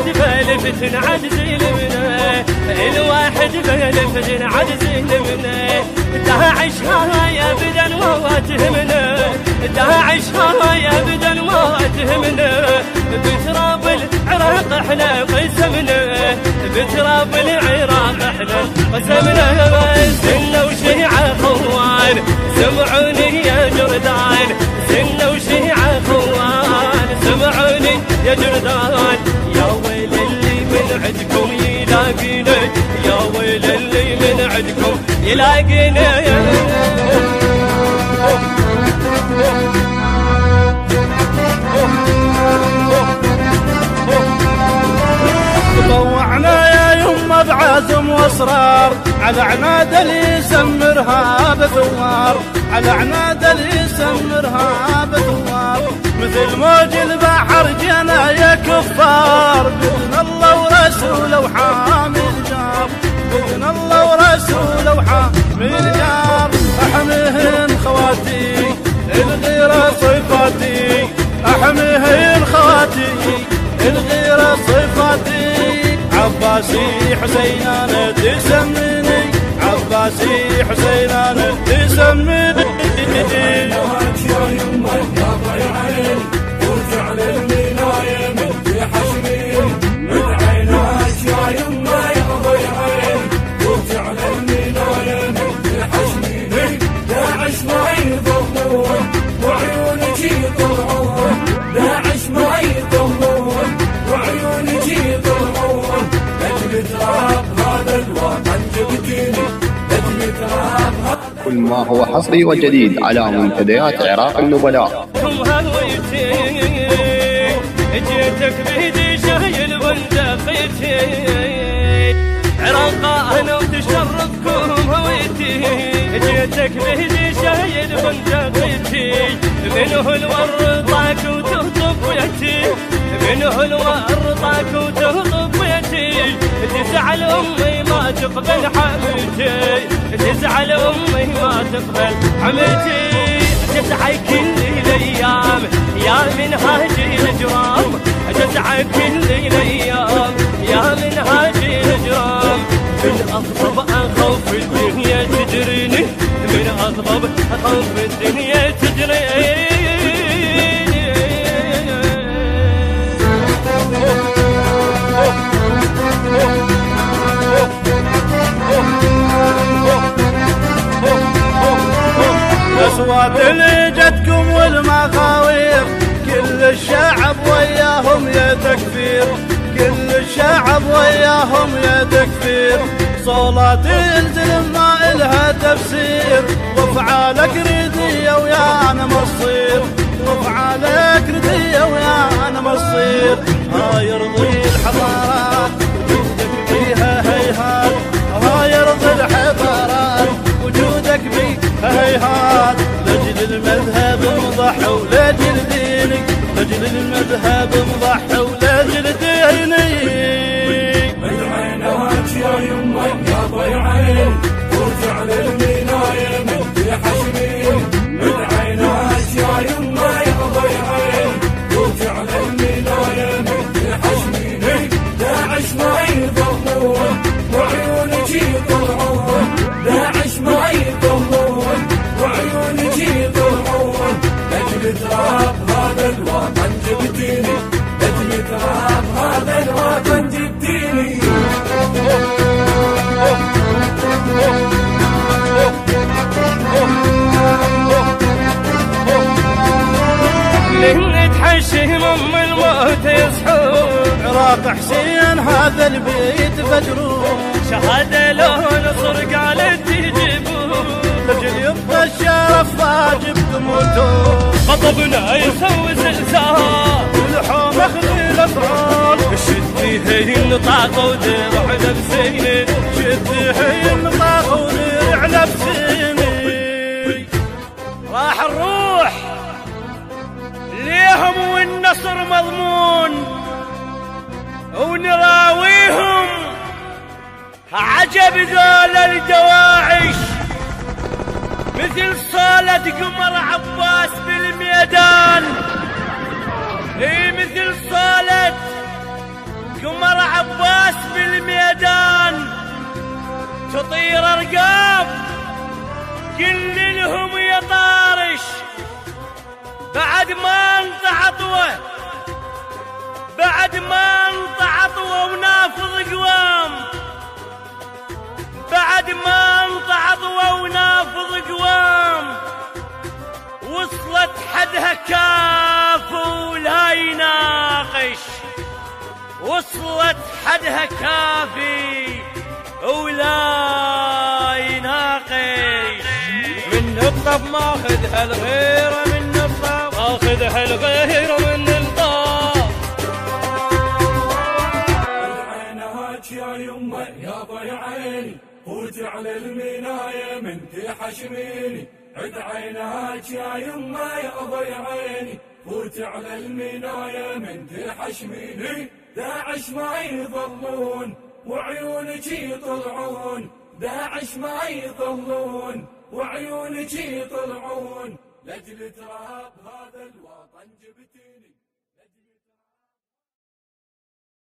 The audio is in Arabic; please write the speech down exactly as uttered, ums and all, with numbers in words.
بلفتن عجزين منه الواحد بلفتن عجزين منه داعش هاي ابدا ما تهمنا داعش هاي ابدا ما تهمنا بتراب العراق احنا قسمنا بتراب العراق احنا قسمنا سنة وشيعة خوان سمعوني يا جردان سنة وشيعة خوان سمعوني يا جردان يا ويل اللي من عندكم يلاقينا يا ويل اللي من عندكم يلاقينا طوعنا يا يمه بعزم واصرار على عناد اللي يسمرها بثوار على عناد اللي يسمرها بثوار مثل موج البحر جنا يا كفار بإذن الله ورسوله وحامي الجار بإذن الله ورسوله وحامي الجار أحميهن خواتي الغيرة صفاتي أحميهن خواتي الغيرة صفاتي عباسي حسين أنا تسميني عباسي حسين أنا تسميني يا يمه يا ضيعين وارجع للمناية من في حشمين من عيناك يا يمه يا ضيعين وارجع للمناية من في حشمين داعش ما يضمون وعيونك يطلعون داعش ما يضمون وعيونك يطلعون لجل تراب هذا الوطن جبتيني لجل تراب هذا كل ما هو حصري وجديد على منتديات عراق النبلاء. جيتك بيدي شايل بندقيتي عراق انا وتشرفكم هويتي جيتك بيدي شايل بندقيتي منه الورطاك وتهطب ويتي منه الورطاك وتهطب ويتي تزعل امي ما تقبل حميتي تزعل امي ما تقبل حميتي تزعل كل الايام يا من هاجي الجرام تزعل كل الايام يا من هاجي الجرام من اغضب اخوف الدنيا تجريني من اغضب اخوف الدنيا تجريني الأصوات اللي جتكم والمخاوير كل الشعب وياهم يا تكفير كل الشعب وياهم يا تكفير صولات الزلم ما إلها تفسير وافعالك ردية ويانا مصير وافعالك ردية ويانا مصير ها يرضي الحضارات وجودك بيها هيهات ها يرضي الحضارات وجودك بيها هيهات لجل المذهب مضحى ولجل دينك لجل المذهب مضحى ولجل ديني من عيناك يا يمه يا ضيعين وارجع للمناية من في حشمين من عيناك يا يمه يا ضيعين وارجع للمناية من في حشمين داعش ما يضمون وعيونك يطلعون داعش ما يضمون وعيونك يطلعون لجل تراب هذا الوطن جبتيني لجل تراب هذا الوطن جبتيني من تحشهم ام الموت يصحون عراق حسين هذا البيت فجرون شهادة لو نصر قالت تجيبون لجل يبقى الشرف واجب تموتون خطبنا يسوي زلزال الحوم اخذي الاسرار شدي هي النطاق ودرع لبسيني شدي هي النطاق ودرع لبسيني راح نروح ليهم والنصر مضمون ونراويهم عجب ذول الدواعش مثل صالة قمر عباس بالميدان اي مثل صالة قمر عباس بالميدان تطير ارقام، قل لهم يا طارش بعد ما انت عطوه، بعد ما انت عطوه ونافض قوام، بعد ما انت عطوه ونافض قوام، وصلت حدها كاف ولا يناقش، وصلت حدها كافي ولا يناقش. من الطب ماخذها الغيرة، من الطب ماخذها الغيرة، من الطب عينهاك يا يمه يا ضي عيني، فوتي على المناية من تحشميني. عد عينهاك يا يمه يا ضي عيني، فوتي على المناية من تحشميني. داعش ما يظلون وعيونك يطلعون، داعش ما يظلون وعيونك يطلعون، لاجل تراب هذا الوطن جبتيني.